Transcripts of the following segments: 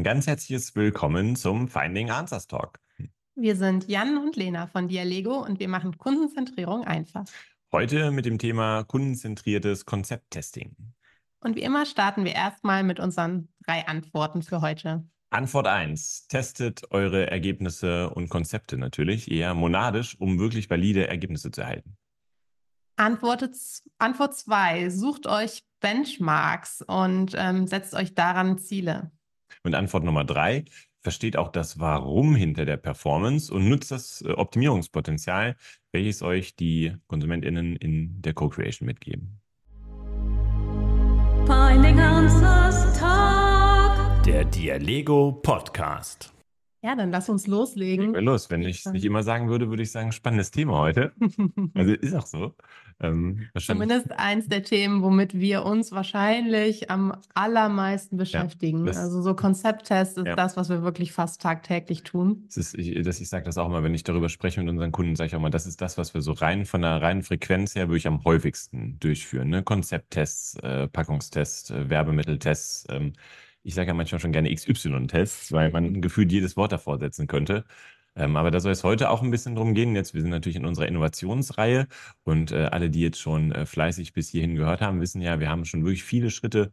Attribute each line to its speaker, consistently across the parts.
Speaker 1: ganz herzliches Willkommen zum Finding Answers Talk.
Speaker 2: Wir sind Jan und Lena von Dialego und wir machen Kundenzentrierung einfach.
Speaker 1: Heute mit dem Thema kundenzentriertes Konzepttesting.
Speaker 2: Und wie immer starten wir erstmal mit unseren 3 Antworten für heute.
Speaker 1: Antwort 1. Testet eure Ergebnisse und Konzepte natürlich eher monadisch, um wirklich valide Ergebnisse zu erhalten.
Speaker 2: Antwort 2. Sucht euch Benchmarks und setzt euch daran Ziele.
Speaker 1: Und Antwort Nummer 3. Versteht auch das Warum hinter der Performance und nutzt das Optimierungspotenzial, welches euch die KonsumentInnen in der Co-Creation mitgeben.
Speaker 3: Finding Answers Talk.
Speaker 1: Der Dialego Podcast.
Speaker 2: Ja, dann lass uns loslegen.
Speaker 1: Los, wenn ich es nicht immer sagen würde, würde ich sagen, spannendes Thema heute. Also ist auch so.
Speaker 2: Zumindest eins der Themen, womit wir uns wahrscheinlich am allermeisten beschäftigen. Also so Konzepttest ist das, was wir wirklich fast tagtäglich tun.
Speaker 1: Ich sage das auch mal, wenn ich darüber spreche mit unseren Kunden, sage ich auch mal, das ist das, was wir so rein von der reinen Frequenz her wirklich am häufigsten durchführen. Ne? Konzepttests, Packungstests, Werbemitteltests. Ich sage ja manchmal schon gerne XY-Tests, weil man gefühlt jedes Wort davor setzen könnte. Aber da soll es heute auch ein bisschen drum gehen. Wir sind natürlich in unserer Innovationsreihe und alle, die jetzt schon fleißig bis hierhin gehört haben, wissen ja, wir haben schon wirklich viele Schritte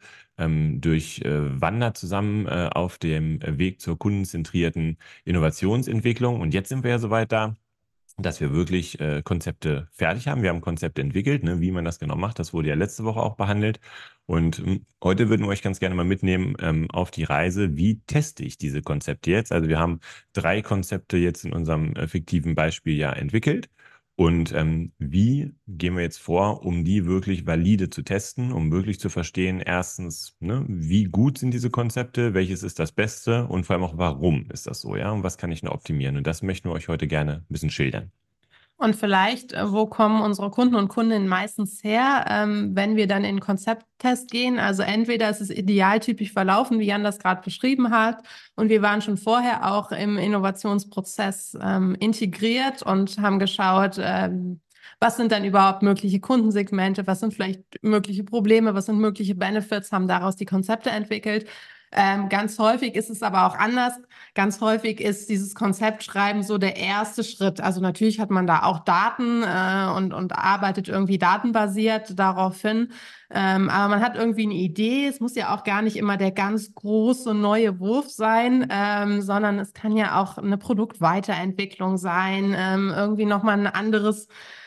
Speaker 1: durchwandert zusammen auf dem Weg zur kundenzentrierten Innovationsentwicklung. Und jetzt sind wir ja soweit da, dass wir wirklich Konzepte fertig haben. Wir haben Konzepte entwickelt, ne, wie man das genau macht. Das wurde ja letzte Woche auch behandelt. Und heute würden wir euch ganz gerne mal mitnehmen auf die Reise. Wie teste ich diese Konzepte jetzt? Also wir haben 3 Konzepte jetzt in unserem fiktiven Beispiel ja entwickelt. Und wie gehen wir jetzt vor, um die wirklich valide zu testen, um wirklich zu verstehen, erstens, ne, wie gut sind diese Konzepte, welches ist das Beste und vor allem auch, warum ist das so, ja, und was kann ich noch optimieren? Und das möchten wir euch heute gerne ein bisschen schildern.
Speaker 2: Und vielleicht, wo kommen unsere Kunden und Kundinnen meistens her, wenn wir dann in den Konzepttest gehen? Also entweder ist es idealtypisch verlaufen, wie Jan das gerade beschrieben hat, und wir waren schon vorher auch im Innovationsprozess integriert und haben geschaut, was sind dann überhaupt mögliche Kundensegmente, was sind vielleicht mögliche Probleme, was sind mögliche Benefits, haben daraus die Konzepte entwickelt. Ganz häufig ist es aber auch anders. Ganz häufig ist dieses Konzeptschreiben so der erste Schritt. Also natürlich hat man da auch Daten und arbeitet irgendwie datenbasiert darauf hin. Aber man hat irgendwie eine Idee. Es muss ja auch gar nicht immer der ganz große neue Wurf sein, sondern es kann ja auch eine Produktweiterentwicklung sein, irgendwie nochmal ein anderes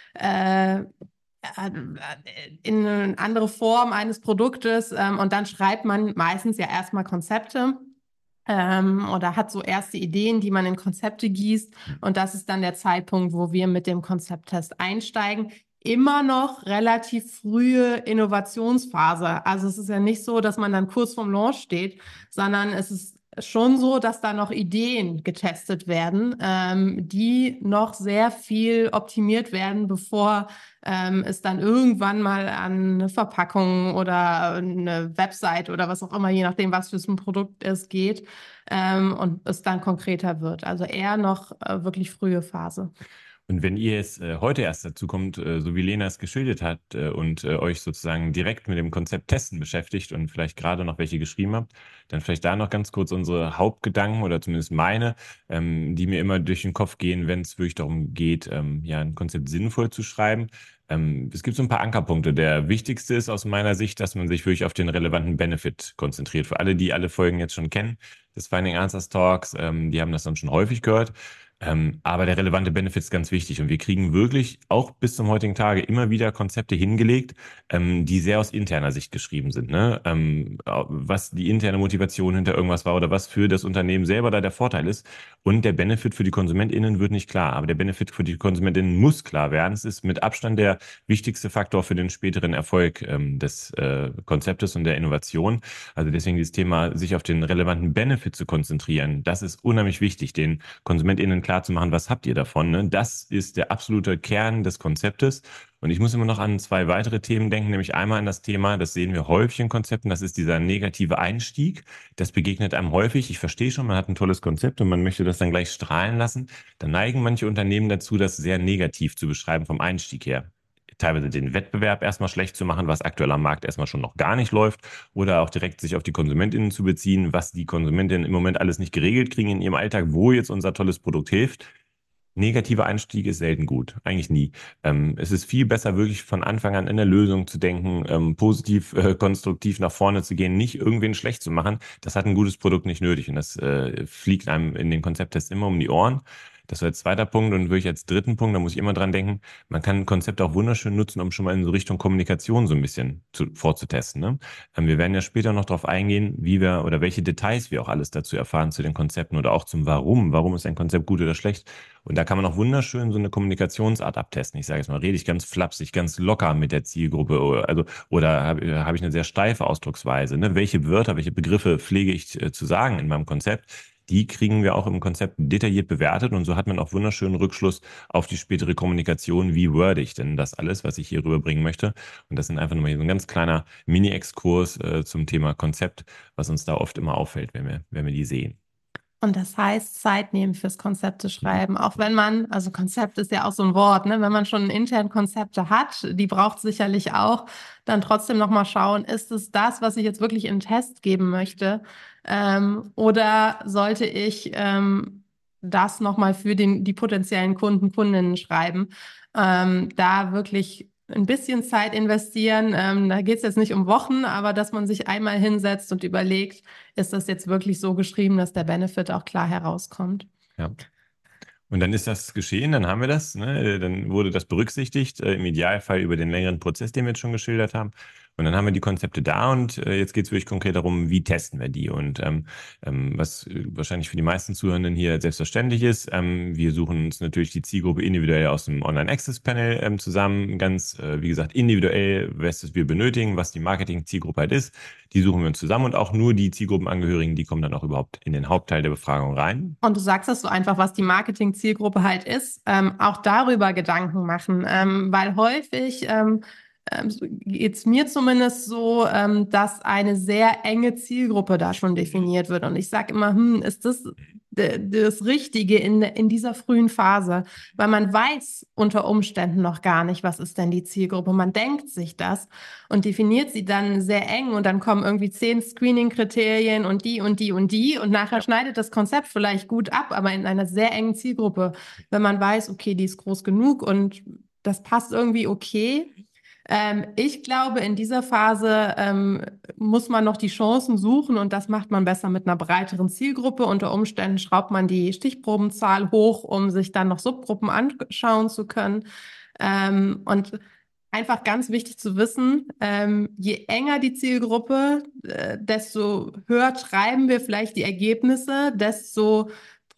Speaker 2: in eine andere Form eines Produktes und dann schreibt man meistens ja erstmal Konzepte oder hat so erste Ideen, die man in Konzepte gießt, und das ist dann der Zeitpunkt, wo wir mit dem Konzepttest einsteigen. Immer noch relativ frühe Innovationsphase. Also es ist ja nicht so, dass man dann kurz vorm Launch steht, sondern es ist schon so, dass da noch Ideen getestet werden, die noch sehr viel optimiert werden, bevor es dann irgendwann mal an eine Verpackung oder eine Website oder was auch immer, je nachdem, was für ein Produkt es geht, und es dann konkreter wird. Also eher noch wirklich frühe Phase.
Speaker 1: Und wenn ihr jetzt heute erst dazu kommt, so wie Lena es geschildert hat und euch sozusagen direkt mit dem Konzept Testen beschäftigt und vielleicht gerade noch welche geschrieben habt, dann vielleicht da noch ganz kurz unsere Hauptgedanken oder zumindest meine, die mir immer durch den Kopf gehen, wenn es wirklich darum geht, ja, ein Konzept sinnvoll zu schreiben. Es gibt so ein paar Ankerpunkte. Der wichtigste ist aus meiner Sicht, dass man sich wirklich auf den relevanten Benefit konzentriert. Für alle, die alle Folgen jetzt schon kennen, des Finding Answers Talks, die haben das dann schon häufig gehört. Aber der relevante Benefit ist ganz wichtig und wir kriegen wirklich auch bis zum heutigen Tage immer wieder Konzepte hingelegt, die sehr aus interner Sicht geschrieben sind, ne? Was die interne Motivation hinter irgendwas war oder was für das Unternehmen selber da der Vorteil ist. Und der Benefit für die KonsumentInnen wird nicht klar, aber der Benefit für die KonsumentInnen muss klar werden. Es ist mit Abstand der wichtigste Faktor für den späteren Erfolg des Konzeptes und der Innovation. Also deswegen dieses Thema, sich auf den relevanten Benefit zu konzentrieren, das ist unheimlich wichtig, den KonsumentInnen klar zu machen, was habt ihr davon, ne? Das ist der absolute Kern des Konzeptes. Und ich muss immer noch an 2 weitere Themen denken, nämlich einmal an das Thema, das sehen wir häufig in Konzepten, das ist dieser negative Einstieg. Das begegnet einem häufig. Ich verstehe schon, man hat ein tolles Konzept und man möchte das dann gleich strahlen lassen. Da neigen manche Unternehmen dazu, das sehr negativ zu beschreiben vom Einstieg her. teilweise den Wettbewerb erstmal schlecht zu machen, was aktuell am Markt erstmal schon noch gar nicht läuft, oder auch direkt sich auf die KonsumentInnen zu beziehen, was die KonsumentInnen im Moment alles nicht geregelt kriegen in ihrem Alltag, wo jetzt unser tolles Produkt hilft. Negativer Einstieg ist selten gut, eigentlich nie. Es ist viel besser, wirklich von Anfang an in der Lösung zu denken, positiv, konstruktiv nach vorne zu gehen, nicht irgendwen schlecht zu machen. Das hat ein gutes Produkt nicht nötig und das fliegt einem in den Konzepttests immer um die Ohren. Das war jetzt zweiter Punkt und wirklich als dritten Punkt, da muss ich immer dran denken, man kann ein Konzept auch wunderschön nutzen, um schon mal in so Richtung Kommunikation so ein bisschen vorzutesten. Ne? Wir werden ja später noch darauf eingehen, wie wir oder welche Details wir auch alles dazu erfahren zu den Konzepten oder auch zum Warum. Warum ist ein Konzept gut oder schlecht? Und da kann man auch wunderschön so eine Kommunikationsart abtesten. Ich sage jetzt mal, rede ich ganz flapsig, ganz locker mit der Zielgruppe oder hab ich eine sehr steife Ausdrucksweise. Ne? Welche Wörter, welche Begriffe pflege ich zu sagen in meinem Konzept? Die kriegen wir auch im Konzept detailliert bewertet und so hat man auch wunderschönen Rückschluss auf die spätere Kommunikation. Wie worde ich denn das alles, was ich hier rüberbringen möchte? Und das sind einfach nochmal so ein ganz kleiner Mini-Exkurs zum Thema Konzept, was uns da oft immer auffällt, wenn wir die sehen.
Speaker 2: Und das heißt, Zeit nehmen fürs Konzepte schreiben. Auch wenn man, also Konzept ist ja auch so ein Wort, ne? Wenn man schon intern Konzepte hat, die braucht sicherlich auch, dann trotzdem nochmal schauen, ist es das, was ich jetzt wirklich in Test geben möchte? Oder sollte ich das nochmal für die potenziellen Kunden, Kundinnen schreiben? Da wirklich ein bisschen Zeit investieren. Da geht es jetzt nicht um Wochen, aber dass man sich einmal hinsetzt und überlegt, ist das jetzt wirklich so geschrieben, dass der Benefit auch klar herauskommt.
Speaker 1: Ja. Und dann ist das geschehen, dann haben wir das, ne? Dann wurde das berücksichtigt, im Idealfall über den längeren Prozess, den wir jetzt schon geschildert haben. Und dann haben wir die Konzepte da und jetzt geht es wirklich konkret darum, wie testen wir die. Und was wahrscheinlich für die meisten Zuhörenden hier selbstverständlich ist, wir suchen uns natürlich die Zielgruppe individuell aus dem Online-Access-Panel zusammen, ganz, wie gesagt, individuell, was wir benötigen, was die Marketing-Zielgruppe halt ist. Die suchen wir uns zusammen und auch nur die Zielgruppenangehörigen, die kommen dann auch überhaupt in den Hauptteil der Befragung rein.
Speaker 2: Und du sagst das so einfach, was die Marketing-Zielgruppe halt ist, auch darüber Gedanken machen, weil häufig geht es mir zumindest so, dass eine sehr enge Zielgruppe da schon definiert wird. Und ich sage immer, ist das das Richtige in dieser frühen Phase? Weil man weiß unter Umständen noch gar nicht, was ist denn die Zielgruppe. Man denkt sich das und definiert sie dann sehr eng und dann kommen irgendwie 10 Screening-Kriterien und die und die und die und nachher schneidet das Konzept vielleicht gut ab, aber in einer sehr engen Zielgruppe. Wenn man weiß, okay, die ist groß genug und das passt irgendwie okay. Ich glaube, in dieser Phase muss man noch die Chancen suchen und das macht man besser mit einer breiteren Zielgruppe. Unter Umständen schraubt man die Stichprobenzahl hoch, um sich dann noch Subgruppen anschauen zu können. Und einfach ganz wichtig zu wissen, je enger die Zielgruppe, desto höher treiben wir vielleicht die Ergebnisse, desto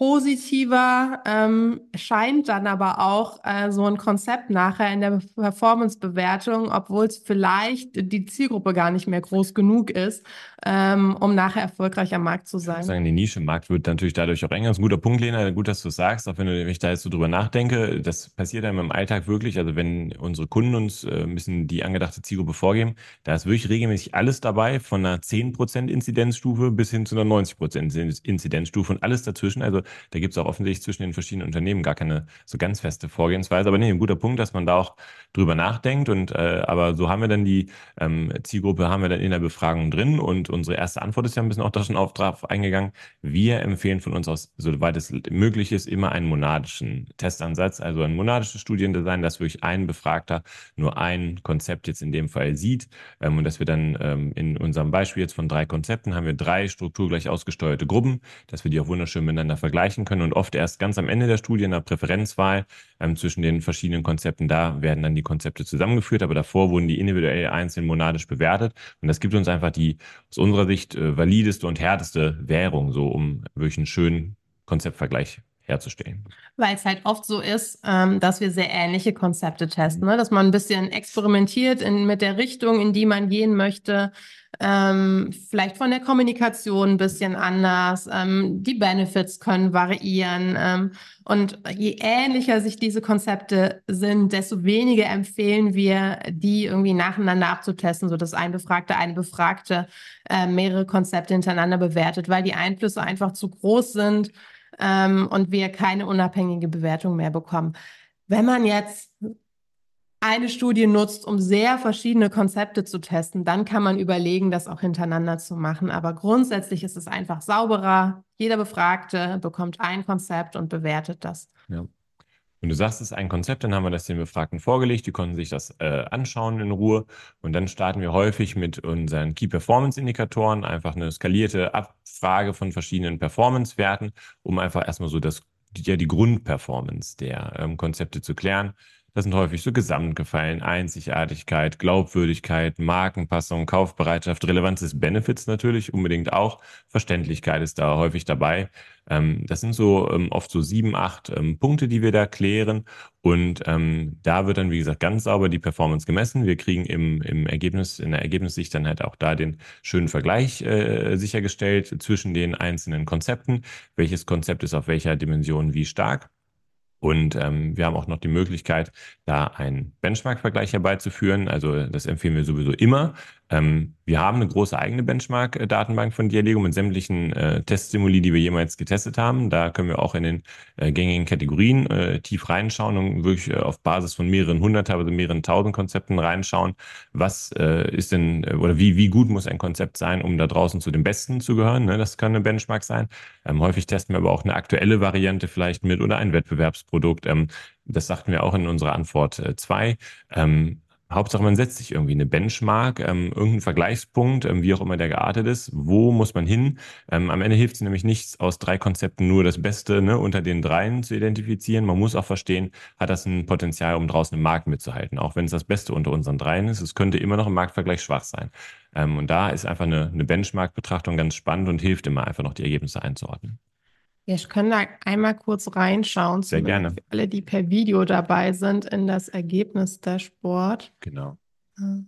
Speaker 2: positiver scheint dann aber auch so ein Konzept nachher in der Performance-Bewertung, obwohl es vielleicht die Zielgruppe gar nicht mehr groß genug ist, um nachher erfolgreich am Markt zu sein.
Speaker 1: Die Nische im Markt wird natürlich dadurch auch enger. Das ist ein guter Punkt, Lena. Gut, dass du es sagst, auch wenn ich da jetzt so drüber nachdenke. Das passiert einem im Alltag wirklich. Also wenn unsere Kunden uns ein bisschen die angedachte Zielgruppe vorgeben, da ist wirklich regelmäßig alles dabei, von einer 10% Inzidenzstufe bis hin zu einer 90% Inzidenzstufe und alles dazwischen. Also da gibt es auch offensichtlich zwischen den verschiedenen Unternehmen gar keine so ganz feste Vorgehensweise. Aber nee, ein guter Punkt, dass man da auch drüber nachdenkt. Und aber so haben wir dann die Zielgruppe haben wir dann in der Befragung drin. Und unsere erste Antwort ist ja ein bisschen auch da schon drauf eingegangen. Wir empfehlen von uns aus, soweit es möglich ist, immer einen monadischen Testansatz, also ein monadisches Studiendesign, dass wirklich ein Befragter nur ein Konzept jetzt in dem Fall sieht. Und dass wir dann in unserem Beispiel jetzt von 3 Konzepten haben wir 3 strukturgleich ausgesteuerte Gruppen, dass wir die auch wunderschön miteinander vergleichen können und oft erst ganz am Ende der Studie in der Präferenzwahl zwischen den verschiedenen Konzepten, da werden dann die Konzepte zusammengeführt, aber davor wurden die individuell einzeln monadisch bewertet und das gibt uns einfach die aus unserer Sicht valideste und härteste Währung, so um wirklich einen schönen Konzeptvergleich herzustellen.
Speaker 2: Weil es halt oft so ist, dass wir sehr ähnliche Konzepte testen, ne? Dass man ein bisschen experimentiert mit der Richtung, in die man gehen möchte. Vielleicht von der Kommunikation ein bisschen anders. Die Benefits können variieren. Und je ähnlicher sich diese Konzepte sind, desto weniger empfehlen wir, die irgendwie nacheinander abzutesten, sodass ein Befragter, eine Befragte mehrere Konzepte hintereinander bewertet, weil die Einflüsse einfach zu groß sind. Und wir keine unabhängige Bewertung mehr bekommen. Wenn man jetzt eine Studie nutzt, um sehr verschiedene Konzepte zu testen, dann kann man überlegen, das auch hintereinander zu machen. Aber grundsätzlich ist es einfach sauberer. Jeder Befragte bekommt ein Konzept und bewertet das.
Speaker 1: Ja. Und du sagst, es ist ein Konzept, dann haben wir das den Befragten vorgelegt, die konnten sich das anschauen in Ruhe und dann starten wir häufig mit unseren Key-Performance-Indikatoren, einfach eine skalierte Abfrage von verschiedenen Performance-Werten, um einfach erstmal so die Grundperformance der Konzepte zu klären. Das sind häufig so Gesamtgefallen, Einzigartigkeit, Glaubwürdigkeit, Markenpassung, Kaufbereitschaft, Relevanz des Benefits natürlich unbedingt auch. Verständlichkeit ist da häufig dabei. Das sind so oft so 7, 8 Punkte, die wir da klären. Und da wird dann, wie gesagt, ganz sauber die Performance gemessen. Wir kriegen im Ergebnis, in der Ergebnissicht dann halt auch da den schönen Vergleich sichergestellt zwischen den einzelnen Konzepten. Welches Konzept ist auf welcher Dimension wie stark? Und wir haben auch noch die Möglichkeit, da einen Benchmark-Vergleich herbeizuführen. Also das empfehlen wir sowieso immer. Wir haben eine große eigene Benchmark-Datenbank von Dialego mit sämtlichen Teststimuli, die wir jemals getestet haben. Da können wir auch in den gängigen Kategorien tief reinschauen und wirklich auf Basis von mehreren hundert, teilweise mehreren tausend Konzepten reinschauen. Was ist denn oder wie gut muss ein Konzept sein, um da draußen zu den Besten zu gehören? Ne? Das kann eine Benchmark sein. Häufig testen wir aber auch eine aktuelle Variante vielleicht mit oder ein Wettbewerbsprodukt. Das sagten wir auch in unserer Antwort 2. Hauptsache, man setzt sich irgendwie eine Benchmark, irgendeinen Vergleichspunkt, wie auch immer der geartet ist. Wo muss man hin? Am Ende hilft es nämlich nichts, aus 3 Konzepten nur das Beste, ne, unter den 3 zu identifizieren. Man muss auch verstehen, hat das ein Potenzial, um draußen im Markt mitzuhalten. Auch wenn es das Beste unter unseren 3 ist, es könnte immer noch im Marktvergleich schwach sein. Und da ist einfach eine Benchmark-Betrachtung ganz spannend und hilft immer einfach noch die Ergebnisse einzuordnen.
Speaker 2: Ja, ich kann da einmal kurz reinschauen,
Speaker 1: Sehr gerne.
Speaker 2: für alle, die per Video dabei sind, in das Ergebnis-Dashboard.
Speaker 1: Genau.
Speaker 2: Äh,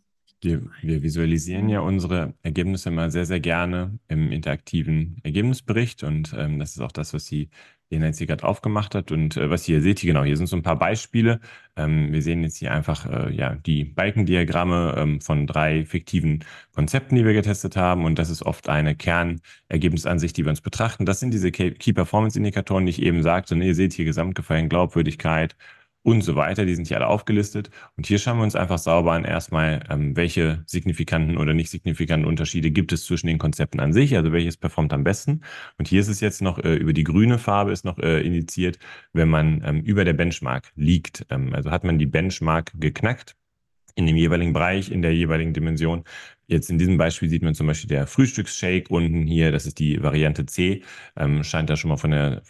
Speaker 1: Wir visualisieren ja unsere Ergebnisse immer sehr, sehr gerne im interaktiven Ergebnisbericht und das ist auch das, was die Lena jetzt hier gerade aufgemacht hat und was ihr hier seht, genau, hier sind so ein paar Beispiele. Wir sehen jetzt hier einfach ja, die Balkendiagramme von 3 fiktiven Konzepten, die wir getestet haben und das ist oft eine Kernergebnisansicht, die wir uns betrachten. Das sind diese Key-Performance-Indikatoren, die ich eben sagte. Ne? Ihr seht hier Gesamtgefallen, Glaubwürdigkeit, und so weiter. Die sind hier alle aufgelistet. Und hier schauen wir uns einfach sauber an erstmal, welche signifikanten oder nicht signifikanten Unterschiede gibt es zwischen den Konzepten an sich, also welches performt am besten. Und hier ist es jetzt noch über die grüne Farbe ist noch indiziert, wenn man über der Benchmark liegt. Also hat man die Benchmark geknackt in dem jeweiligen Bereich, in der jeweiligen Dimension. Jetzt in diesem Beispiel sieht man zum Beispiel der Frühstücksshake unten hier, das ist die Variante C, scheint da schon mal von der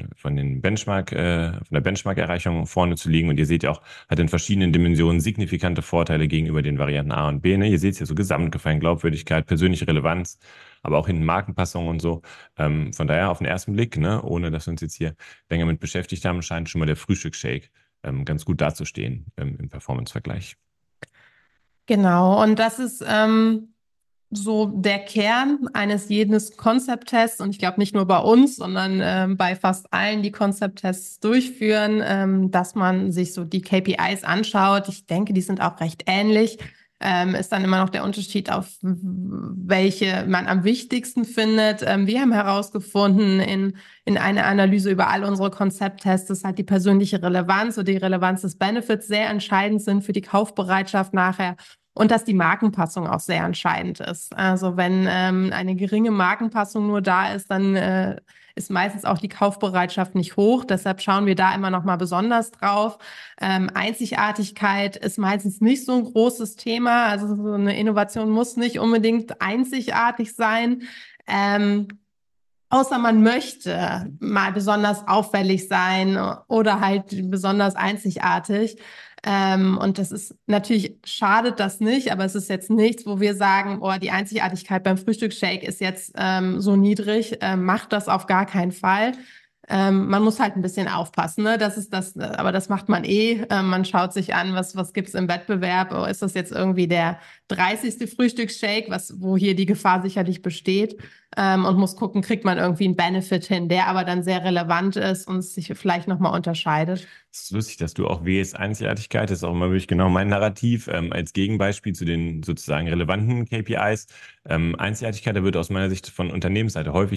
Speaker 1: Benchmark-Erreichung vorne zu liegen. Und ihr seht ja auch, hat in verschiedenen Dimensionen signifikante Vorteile gegenüber den Varianten A und B. Ne? Ihr seht es ja so Gesamtgefallen, Glaubwürdigkeit, persönliche Relevanz, aber auch hinten Markenpassung und so. Von daher auf den ersten Blick, ne, ohne dass wir uns jetzt hier länger mit beschäftigt haben, scheint schon mal der Frühstücksshake ganz gut dazustehen im Performance-Vergleich.
Speaker 2: Genau, und das ist so der Kern eines jeden Konzepttests. Und ich glaube nicht nur bei uns, sondern bei fast allen, die Konzepttests durchführen, dass man sich so die KPIs anschaut. Ich denke, die sind auch recht ähnlich. Ist dann immer noch der Unterschied, auf welche man am wichtigsten findet. Wir haben herausgefunden in einer Analyse über all unsere Konzepttests, dass halt die persönliche Relevanz oder die Relevanz des Benefits sehr entscheidend sind für die Kaufbereitschaft nachher und dass die Markenpassung auch sehr entscheidend ist. Also wenn eine geringe Markenpassung nur da ist, dann ist meistens auch die Kaufbereitschaft nicht hoch. Deshalb schauen wir da immer noch mal besonders drauf. Einzigartigkeit ist meistens nicht so ein großes Thema. Also so eine Innovation muss nicht unbedingt einzigartig sein. Außer man möchte mal besonders auffällig sein oder halt besonders einzigartig. Und das ist natürlich, schadet das nicht, aber es ist jetzt nichts, wo wir sagen, oh, die Einzigartigkeit beim Frühstücksshake ist jetzt so niedrig, macht das auf gar keinen Fall. Man muss halt ein bisschen aufpassen, ne? Das ist das, aber das macht man man schaut sich an, was gibt's im Wettbewerb. Oh, ist das jetzt irgendwie der 30. Frühstücksshake, wo hier die Gefahr sicherlich besteht, und muss gucken, kriegt man irgendwie einen Benefit hin, der aber dann sehr relevant ist und sich vielleicht nochmal unterscheidet.
Speaker 1: Es ist lustig, dass du auch wählst Einzigartigkeit. Das ist auch immer wirklich genau mein Narrativ als Gegenbeispiel zu den sozusagen relevanten KPIs. Einzigartigkeit, da wird aus meiner Sicht von Unternehmensseite häufig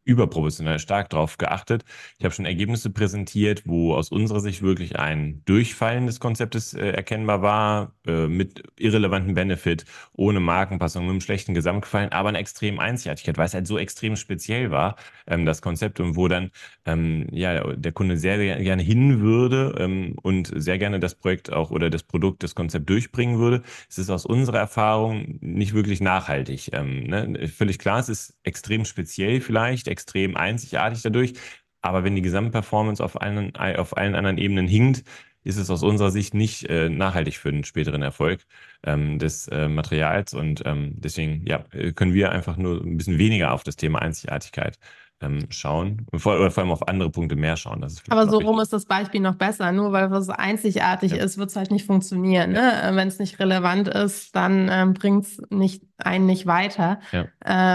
Speaker 1: überproportional stark drauf geachtet. Ich habe schon Ergebnisse präsentiert, wo aus unserer Sicht wirklich ein Durchfallen des Konzeptes erkennbar war, mit irrelevantem Benefit, ohne Markenpassung, mit einem schlechten Gesamtgefallen, aber einer extremen Einzigartigkeit, weil es halt so extrem speziell war, das Konzept, und wo dann der Kunde sehr, sehr gerne hin würde und sehr gerne das Projekt auch oder das Produkt, das Konzept durchbringen würde. Es ist aus unserer Erfahrung nicht wirklich nachhaltig. Ne? Völlig klar, es ist extrem speziell vielleicht, extrem einzigartig dadurch, aber wenn die Gesamtperformance auf allen anderen Ebenen hinkt, ist es aus unserer Sicht nicht nachhaltig für den späteren Erfolg des Materials, und deswegen können wir einfach nur ein bisschen weniger auf das Thema Einzigartigkeit schauen und vor allem auf andere Punkte mehr schauen. Das ist vielleicht
Speaker 2: Aber
Speaker 1: noch
Speaker 2: so
Speaker 1: wichtig.
Speaker 2: rum ist das Beispiel noch besser. Nur weil was einzigartig
Speaker 1: Ja.
Speaker 2: ist, wird es halt nicht funktionieren. Ne? Wenn es nicht relevant ist, dann bringt es einen nicht weiter.
Speaker 1: Ja.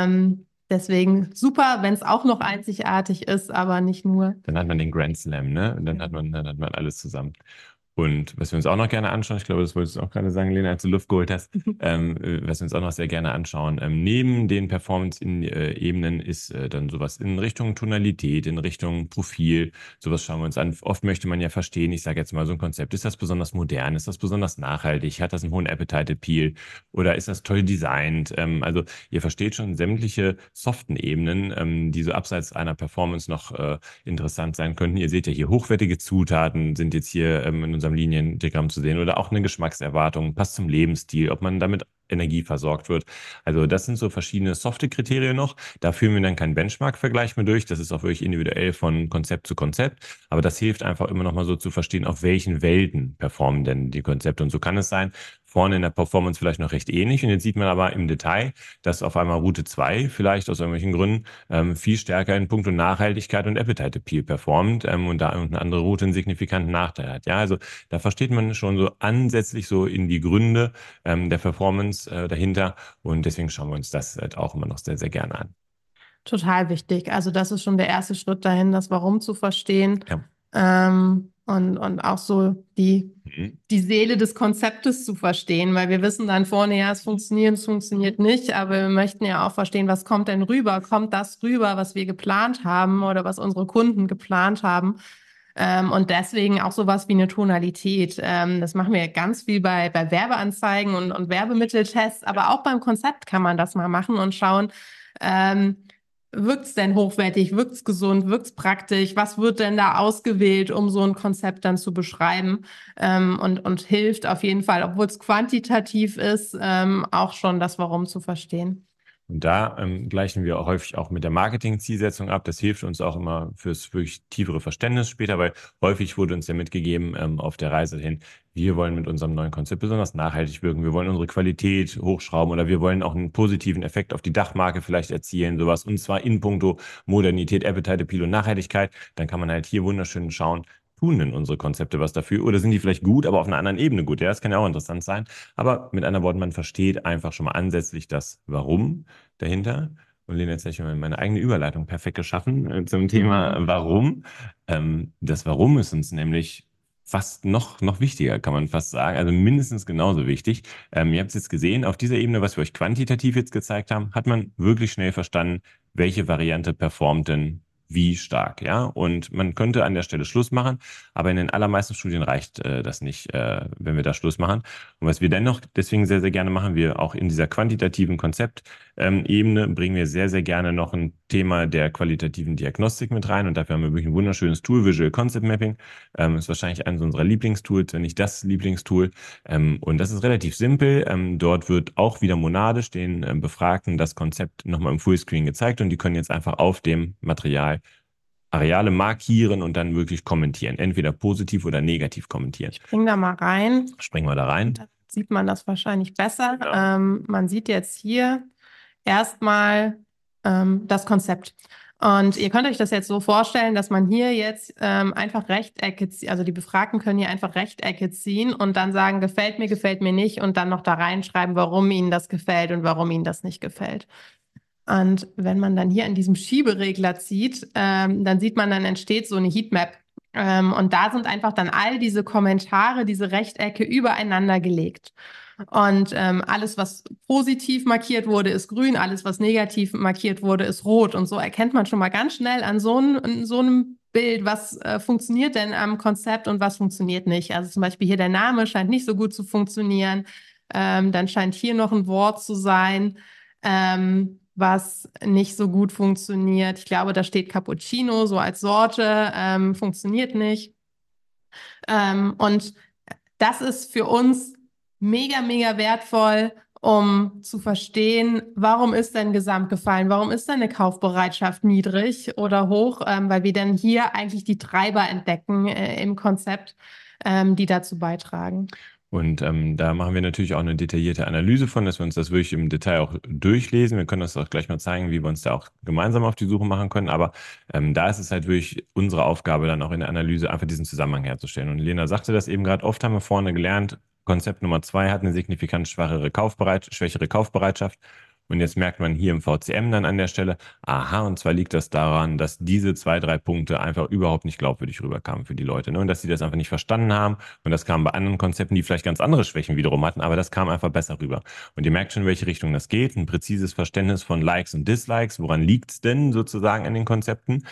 Speaker 2: Deswegen super, wenn es auch noch einzigartig ist, aber nicht nur.
Speaker 1: Dann hat man den Grand Slam, ne? Und dann hat man alles zusammen. Und was wir uns auch noch gerne anschauen, ich glaube, das wolltest du auch gerade sagen, Lena, als du Luft geholt hast, was wir uns auch noch sehr gerne anschauen, neben den Performance-Ebenen ist dann sowas in Richtung Tonalität, in Richtung Profil, sowas schauen wir uns an. Oft möchte man ja verstehen, ich sage jetzt mal so ein Konzept, ist das besonders modern, ist das besonders nachhaltig, hat das einen hohen Appetite-Appeal oder ist das toll designt? Also ihr versteht schon sämtliche soften Ebenen, die so abseits einer Performance noch interessant sein könnten. Ihr seht ja hier, hochwertige Zutaten sind jetzt hier in unserem Liniendiagramm zu sehen oder auch eine Geschmackserwartung, passt zum Lebensstil, ob man damit Energie versorgt wird. Also das sind so verschiedene softe Kriterien noch. Da führen wir dann keinen Benchmark-Vergleich mehr durch. Das ist auch wirklich individuell von Konzept zu Konzept. Aber das hilft einfach immer noch mal so zu verstehen, auf welchen Welten performen denn die Konzepte. Und so kann es sein, vorne in der Performance vielleicht noch recht ähnlich. Und jetzt sieht man aber im Detail, dass auf einmal Route 2 vielleicht aus irgendwelchen Gründen viel stärker in puncto Nachhaltigkeit und Appetite Appeal performt und da eine andere Route einen signifikanten Nachteil hat. Ja, also da versteht man schon so ansätzlich so in die Gründe der Performance dahinter, und deswegen schauen wir uns das halt auch immer noch sehr, sehr gerne an.
Speaker 2: Total wichtig. Also das ist schon der erste Schritt dahin, das Warum zu verstehen.
Speaker 1: Ja.
Speaker 2: Und auch so die Seele des Konzeptes zu verstehen, weil wir wissen dann vorne, ja, es funktioniert nicht, aber wir möchten ja auch verstehen, was kommt denn rüber? Kommt das rüber, was wir geplant haben oder was unsere Kunden geplant haben? Und deswegen auch sowas wie eine Tonalität. Das machen wir ganz viel bei Werbeanzeigen und Werbemitteltests, aber auch beim Konzept kann man das mal machen und schauen, wirkt es denn hochwertig, wirkt es gesund, wirkt es praktisch, was wird denn da ausgewählt, um so ein Konzept dann zu beschreiben, und hilft auf jeden Fall, obwohl es quantitativ ist, auch schon das Warum zu verstehen.
Speaker 1: Und da gleichen wir auch häufig auch mit der Marketing-Zielsetzung ab. Das hilft uns auch immer fürs wirklich tiefere Verständnis später, weil häufig wurde uns ja mitgegeben auf der Reise hin, wir wollen mit unserem neuen Konzept besonders nachhaltig wirken, wir wollen unsere Qualität hochschrauben oder wir wollen auch einen positiven Effekt auf die Dachmarke vielleicht erzielen, sowas, und zwar in puncto Modernität, Appetite, Appeal und Nachhaltigkeit. Dann kann man halt hier wunderschön schauen, tun denn unsere Konzepte was dafür oder sind die vielleicht gut, aber auf einer anderen Ebene gut? Ja, das kann ja auch interessant sein. Aber mit anderen Worten, man versteht einfach schon mal ansätzlich das Warum dahinter. Und Lena, jetzt habe ich mal meine eigene Überleitung perfekt geschaffen zum Thema Warum. Das Warum ist uns nämlich fast noch wichtiger, kann man fast sagen. Also mindestens genauso wichtig. Ihr habt es jetzt gesehen, auf dieser Ebene, was wir euch quantitativ jetzt gezeigt haben, hat man wirklich schnell verstanden, welche Variante performt denn wie stark, ja. Und man könnte an der Stelle Schluss machen, aber in den allermeisten Studien reicht das nicht, wenn wir da Schluss machen. Und was wir dennoch deswegen sehr, sehr gerne machen, wir auch in dieser quantitativen Konzeptebene bringen wir sehr, sehr gerne noch ein Thema der qualitativen Diagnostik mit rein. Und dafür haben wir wirklich ein wunderschönes Tool, Visual Concept Mapping. Ist wahrscheinlich eines unserer Lieblingstools, wenn nicht das Lieblingstool. Und das ist relativ simpel. Dort wird auch wieder monadisch den Befragten das Konzept nochmal im Fullscreen gezeigt und die können jetzt einfach auf dem Material Areale markieren und dann wirklich kommentieren. Entweder positiv oder negativ kommentieren.
Speaker 2: Springen da mal rein.
Speaker 1: Springen wir da rein.
Speaker 2: Da sieht man das wahrscheinlich besser.
Speaker 1: Ja.
Speaker 2: Man sieht jetzt hier erstmal das Konzept. Und ihr könnt euch das jetzt so vorstellen, dass man hier jetzt einfach Rechtecke zieht, also die Befragten können hier einfach Rechtecke ziehen und dann sagen, gefällt mir nicht und dann noch da reinschreiben, warum ihnen das gefällt und warum ihnen das nicht gefällt. Und wenn man dann hier an diesem Schieberegler zieht, dann sieht man, dann entsteht so eine Heatmap. Und da sind einfach dann all diese Kommentare, diese Rechtecke übereinander gelegt. Und alles, was positiv markiert wurde, ist grün, alles, was negativ markiert wurde, ist rot. Und so erkennt man schon mal ganz schnell an so einem Bild, was funktioniert denn am Konzept und was funktioniert nicht. Also zum Beispiel hier der Name scheint nicht so gut zu funktionieren. Dann scheint hier noch ein Wort zu sein, was nicht so gut funktioniert. Ich glaube, da steht Cappuccino so als Sorte, funktioniert nicht. Und das ist für uns mega, mega wertvoll, um zu verstehen, warum ist denn Gesamtgefallen, warum ist denn eine Kaufbereitschaft niedrig oder hoch, weil wir dann hier eigentlich die Treiber entdecken im Konzept, die dazu beitragen.
Speaker 1: Und da machen wir natürlich auch eine detaillierte Analyse von, dass wir uns das wirklich im Detail auch durchlesen. Wir können das auch gleich mal zeigen, wie wir uns da auch gemeinsam auf die Suche machen können. Aber da ist es halt wirklich unsere Aufgabe, dann auch in der Analyse einfach diesen Zusammenhang herzustellen. Und Lena sagte das eben gerade, oft haben wir vorne gelernt, Konzept Nummer 2 hat eine signifikant schwächere Kaufbereitschaft. Und jetzt merkt man hier im VCM dann an der Stelle, aha, und zwar liegt das daran, dass diese 2, 3 Punkte einfach überhaupt nicht glaubwürdig rüberkamen für die Leute, ne? Und dass sie das einfach nicht verstanden haben. Und das kam bei anderen Konzepten, die vielleicht ganz andere Schwächen wiederum hatten, aber das kam einfach besser rüber. Und ihr merkt schon, in welche Richtung das geht. Ein präzises Verständnis von Likes und Dislikes. Woran liegt es denn sozusagen an den Konzepten?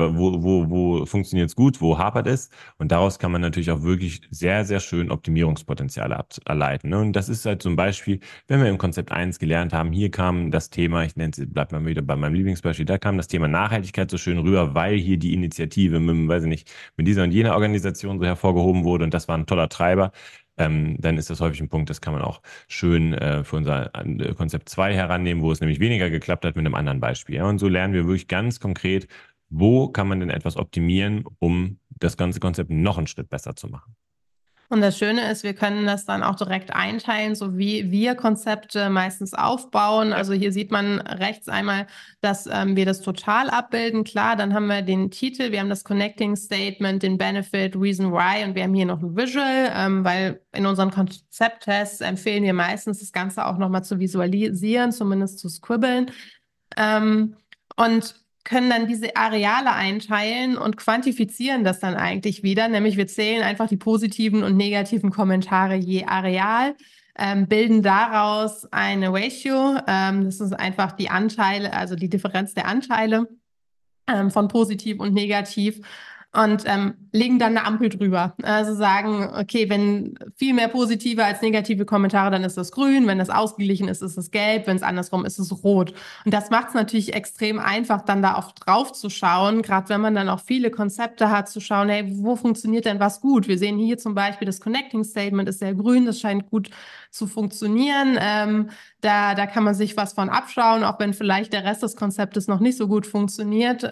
Speaker 1: Wo funktioniert es gut? Wo hapert es? Und daraus kann man natürlich auch wirklich sehr, sehr schön Optimierungspotenziale ableiten, ne? Und das ist halt zum Beispiel, wenn wir im Konzept 1 gelernt haben, hier kam das Thema, ich nenne es, bleibt mal wieder bei meinem Lieblingsbeispiel, da kam das Thema Nachhaltigkeit so schön rüber, weil hier die Initiative mit, weiß ich nicht, mit dieser und jener Organisation so hervorgehoben wurde und das war ein toller Treiber. Dann ist das häufig ein Punkt, das kann man auch schön für unser Konzept 2 herannehmen, wo es nämlich weniger geklappt hat mit einem anderen Beispiel. Ja? Und so lernen wir wirklich ganz konkret, wo kann man denn etwas optimieren, um das ganze Konzept noch einen Schritt besser zu machen.
Speaker 2: Und das Schöne ist, wir können das dann auch direkt einteilen, so wie wir Konzepte meistens aufbauen. Also hier sieht man rechts einmal, dass wir das total abbilden. Klar, dann haben wir den Titel, wir haben das Connecting Statement, den Benefit, Reason Why und wir haben hier noch ein Visual, weil in unseren Konzepttests empfehlen wir meistens, das Ganze auch nochmal zu visualisieren, zumindest zu scribbeln. Und können dann diese Areale einteilen und quantifizieren das dann eigentlich wieder. Nämlich wir zählen einfach die positiven und negativen Kommentare je Areal, bilden daraus eine Ratio. Das ist einfach die Anteile, also die Differenz der Anteile von positiv und negativ. Und legen dann eine Ampel drüber. Also sagen, okay, wenn viel mehr positive als negative Kommentare, dann ist das grün. Wenn das ausgeglichen ist, ist es gelb. Wenn es andersrum ist, ist es rot. Und das macht es natürlich extrem einfach, dann da auch drauf zu schauen. Gerade wenn man dann auch viele Konzepte hat, zu schauen, hey, wo funktioniert denn was gut? Wir sehen hier zum Beispiel, das Connecting Statement ist sehr grün. Das scheint gut zu funktionieren. Da kann man sich was von abschauen, auch wenn vielleicht der Rest des Konzeptes noch nicht so gut funktioniert.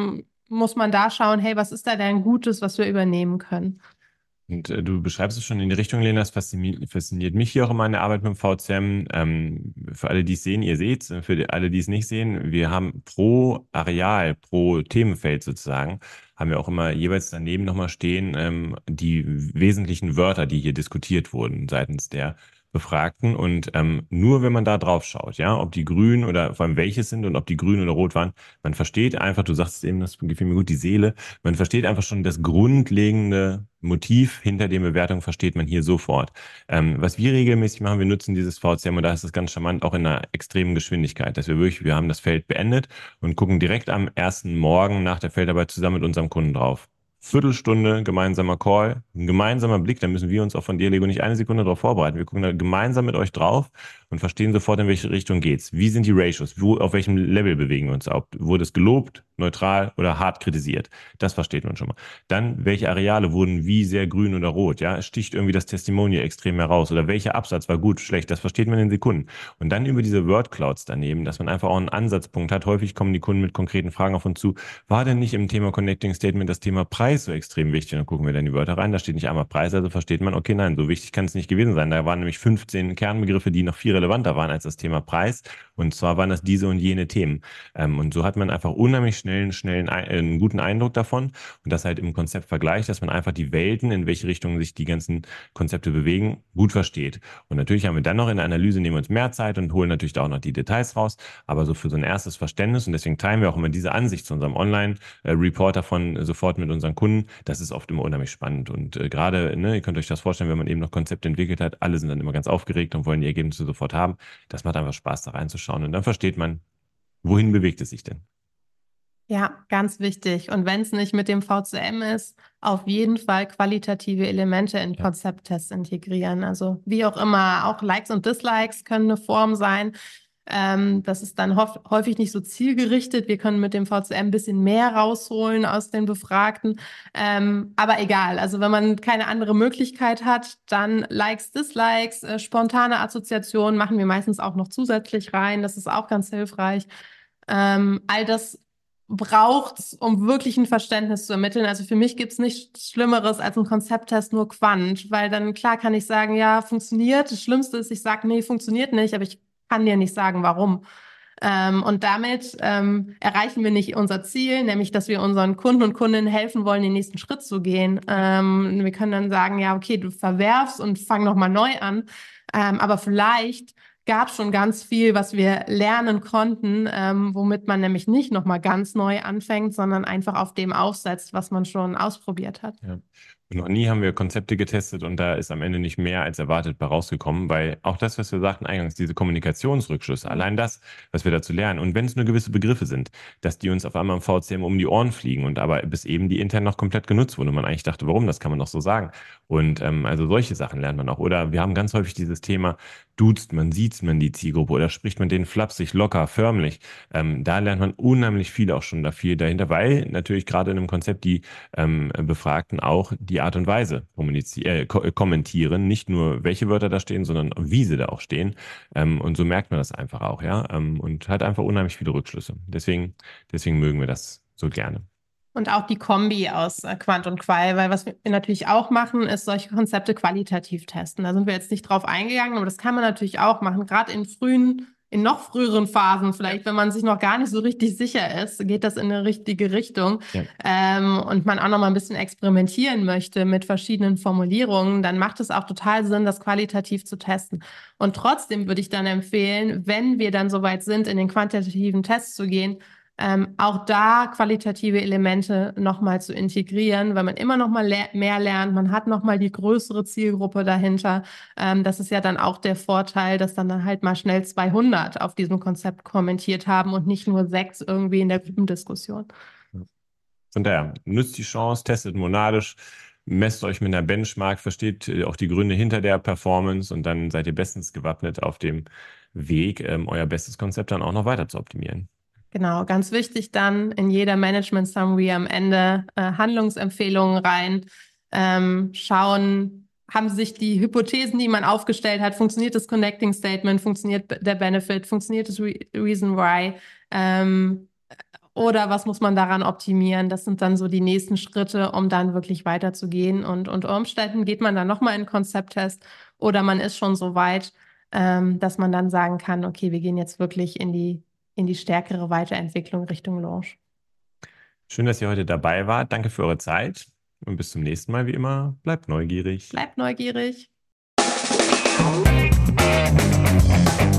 Speaker 2: Muss man da schauen, hey, was ist da denn Gutes, was wir übernehmen können?
Speaker 1: Und du beschreibst es schon in die Richtung, Lena, das fasziniert mich hier auch immer in der Arbeit mit dem VCM. Für alle, die es sehen, ihr seht es, für alle, die es nicht sehen, wir haben pro Areal, pro Themenfeld sozusagen, haben wir auch immer jeweils daneben nochmal stehen, die wesentlichen Wörter, die hier diskutiert wurden seitens der Befragten. Und nur wenn man da drauf schaut, ja, ob die grün oder vor allem welche sind und ob die grün oder rot waren, man versteht einfach, du sagst es eben, das gefiel mir gut, die Seele, man versteht einfach schon das grundlegende Motiv hinter den Bewertungen versteht man hier sofort. Was wir regelmäßig machen, wir nutzen dieses VCM und da ist es ganz charmant auch in einer extremen Geschwindigkeit, dass wir haben das Feld beendet und gucken direkt am ersten Morgen nach der Feldarbeit zusammen mit unserem Kunden drauf. Viertelstunde gemeinsamer Call, ein gemeinsamer Blick, da müssen wir uns auch von dir, Lego, nicht eine Sekunde darauf vorbereiten. Wir gucken da gemeinsam mit euch drauf und verstehen sofort, in welche Richtung geht's. Wie sind die Ratios? Auf welchem Level bewegen wir uns? Wurde es gelobt, neutral oder hart kritisiert? Das versteht man schon mal. Dann, welche Areale wurden wie sehr grün oder rot? Ja, es sticht irgendwie das Testimonial extrem heraus oder welcher Absatz war gut, schlecht? Das versteht man in Sekunden. Und dann über diese Wordclouds daneben, dass man einfach auch einen Ansatzpunkt hat. Häufig kommen die Kunden mit konkreten Fragen auf uns zu. War denn nicht im Thema Connecting Statement das Thema Preis so extrem wichtig? Und dann gucken wir dann die Wörter rein. Da steht nicht einmal Preis, also versteht man, okay, nein, so wichtig kann es nicht gewesen sein. Da waren nämlich 15 Kernbegriffe, die noch viel relevanter waren als das Thema Preis. Und zwar waren das diese und jene Themen. Und so hat man einfach unheimlich schnell einen guten Eindruck davon und das halt im Konzept vergleicht, dass man einfach die Welten, in welche Richtung sich die ganzen Konzepte bewegen, gut versteht. Und natürlich haben wir dann noch in der Analyse, nehmen wir uns mehr Zeit und holen natürlich da auch noch die Details raus, aber so für so ein erstes Verständnis und deswegen teilen wir auch immer diese Ansicht zu unserem Online-Report davon sofort mit unseren Kunden. Das ist oft immer unheimlich spannend und gerade, ne, ihr könnt euch das vorstellen, wenn man eben noch Konzepte entwickelt hat, alle sind dann immer ganz aufgeregt und wollen die Ergebnisse sofort haben. Das macht einfach Spaß, da reinzuschauen und dann versteht man, wohin bewegt es sich denn?
Speaker 2: Ja, ganz wichtig. Und wenn es nicht mit dem VCM ist, auf jeden Fall qualitative Elemente in
Speaker 1: Ja.
Speaker 2: Konzepttests integrieren. Also wie auch immer, auch Likes und Dislikes können eine Form sein. Das ist dann häufig nicht so zielgerichtet. Wir können mit dem VCM ein bisschen mehr rausholen aus den Befragten. Aber egal, also wenn man keine andere Möglichkeit hat, dann Likes, Dislikes, spontane Assoziationen machen wir meistens auch noch zusätzlich rein. Das ist auch ganz hilfreich. All das braucht's, um wirklich ein Verständnis zu ermitteln. Also für mich gibt's nichts Schlimmeres als ein Konzepttest nur Quant, weil dann klar kann ich sagen, ja, funktioniert. Das Schlimmste ist, ich sage, nee, funktioniert nicht, aber ich kann dir nicht sagen, warum. Und damit erreichen wir nicht unser Ziel, nämlich, dass wir unseren Kunden und Kundinnen helfen wollen, den nächsten Schritt zu gehen. Wir können dann sagen, ja, okay, du verwerfst und fang nochmal neu an. Aber vielleicht gab schon ganz viel, was wir lernen konnten, womit man nämlich nicht nochmal ganz neu anfängt, sondern einfach auf dem aufsetzt, was man schon ausprobiert hat.
Speaker 1: Ja. Und noch nie haben wir Konzepte getestet und da ist am Ende nicht mehr als erwartet bei rausgekommen, weil auch das, was wir sagten eingangs, diese Kommunikationsrückschlüsse, allein das, was wir dazu lernen und wenn es nur gewisse Begriffe sind, dass die uns auf einmal im VCM um die Ohren fliegen und aber bis eben die intern noch komplett genutzt wurden und man eigentlich dachte, warum, das kann man doch so sagen. Und also solche Sachen lernt man auch. Oder wir haben ganz häufig dieses Thema, duzt man, sieht man die Zielgruppe oder spricht man denen flapsig, locker, förmlich. Da lernt man unheimlich viel auch schon da viel dahinter, weil natürlich gerade in einem Konzept die Befragten auch die Art und Weise kommentieren, nicht nur welche Wörter da stehen, sondern wie sie da auch stehen. Und so merkt man das einfach auch, ja, und hat einfach unheimlich viele Rückschlüsse. Deswegen mögen wir das so gerne.
Speaker 2: Und auch die Kombi aus Quant und Qual, weil was wir natürlich auch machen, ist solche Konzepte qualitativ testen. Da sind wir jetzt nicht drauf eingegangen, aber das kann man natürlich auch machen, gerade in noch früheren Phasen, vielleicht, wenn man sich noch gar nicht so richtig sicher ist, geht das in eine richtige Richtung. Ja. Und man auch noch mal ein bisschen experimentieren möchte mit verschiedenen Formulierungen, dann macht es auch total Sinn, das qualitativ zu testen. Und trotzdem würde ich dann empfehlen, wenn wir dann soweit sind, in den quantitativen Test zu gehen, auch da qualitative Elemente nochmal zu integrieren, weil man immer noch mal mehr lernt, man hat nochmal die größere Zielgruppe dahinter. Das ist ja dann auch der Vorteil, dass dann halt mal schnell 200 auf diesem Konzept kommentiert haben und nicht nur 6 irgendwie in der Gruppendiskussion.
Speaker 1: Von daher, nutzt die Chance, testet monadisch, messt euch mit einer Benchmark, versteht auch die Gründe hinter der Performance und dann seid ihr bestens gewappnet auf dem Weg, euer bestes Konzept dann auch noch weiter zu optimieren.
Speaker 2: Genau, ganz wichtig dann in jeder Management Summary am Ende Handlungsempfehlungen rein, schauen, haben sich die Hypothesen, die man aufgestellt hat, funktioniert das Connecting Statement, funktioniert der Benefit, funktioniert das Reason Why, oder was muss man daran optimieren? Das sind dann so die nächsten Schritte, um dann wirklich weiterzugehen. Und unter Umständen geht man dann nochmal in den Konzepttest oder man ist schon so weit, dass man dann sagen kann, okay, wir gehen jetzt wirklich in die stärkere Weiterentwicklung Richtung Launch.
Speaker 1: Schön, dass ihr heute dabei wart. Danke für eure Zeit und bis zum nächsten Mal. Wie immer, bleibt neugierig.
Speaker 2: Bleibt neugierig.